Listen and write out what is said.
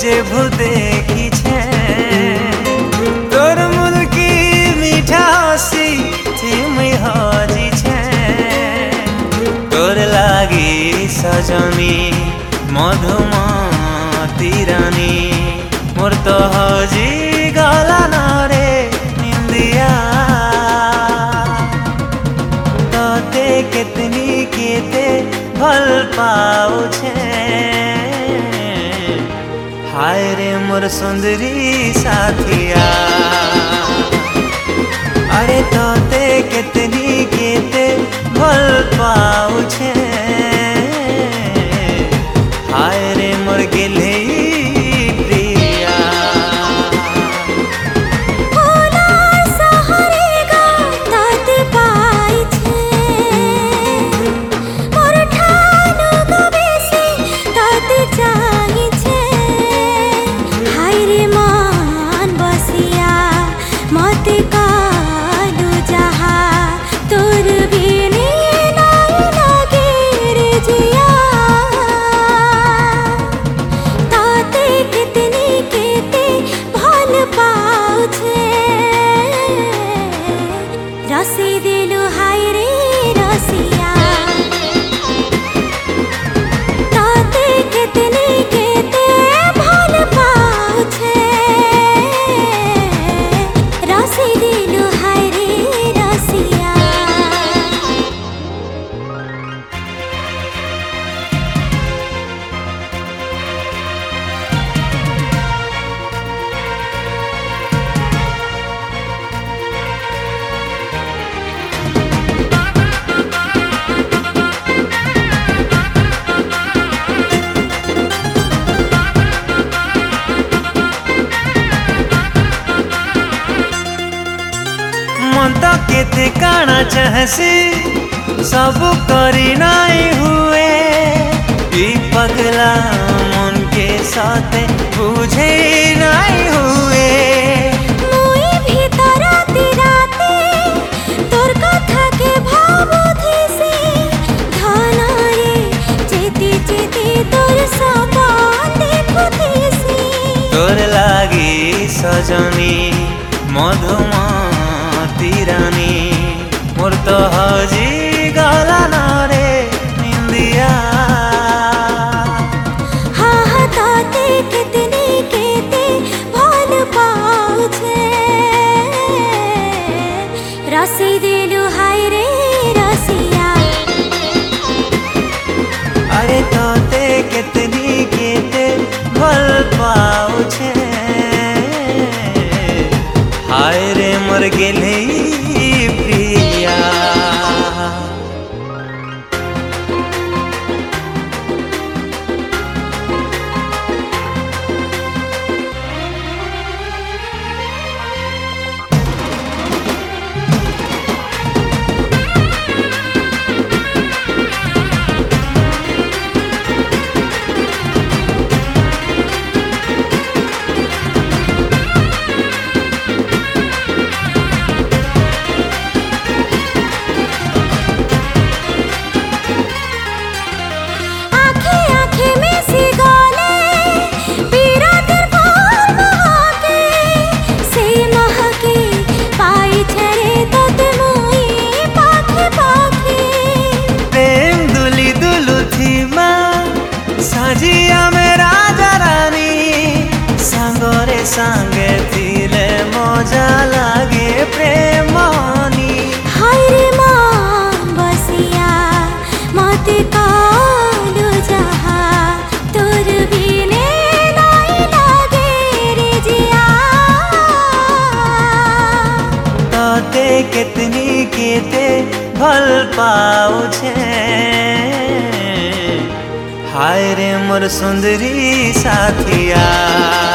जेभु देखी छे तोर मुल्की मीठा हसी थी हजी छे तोर लागी सजनी मधुमती रानी मोर तो हजी गला नरे निंदिया तोते कितनी केते भल पाऊ छे हाय रे मोर सुंदरी साथिया अरे तोते कितनी केते भल पाऊ छे हाय रे मोर गेले मन तो केते काना चाहसी सब करी नहीं हुए ई पगला मन के साथ बुझे नहीं हुए मुई भीतर राती राती तोर कथा के भाबुथिसी धाना रे चेती चेती तोर सपन देखुथिसी तोर लागी सजनी मधुमती रानी मोर तो हजी गला नरे निंदिया हाँ हाँ तोते कितनी केते भल पाऊ छे रसी दिलु हाय रे रसिया अरे तोते कितनी केते भल पाऊ छे हाय रे मोर गेले प्रिया साजिया में राजा रानी सांगरे सांगे थिले मजा लागे प्रेमनी हाय रे मां बसिया मत कालू जहा तोर बिने नहीं लागे रे जिया तोते कितनी केते भल पाऊ छे हाय रे मोर सुंदरी साथिया।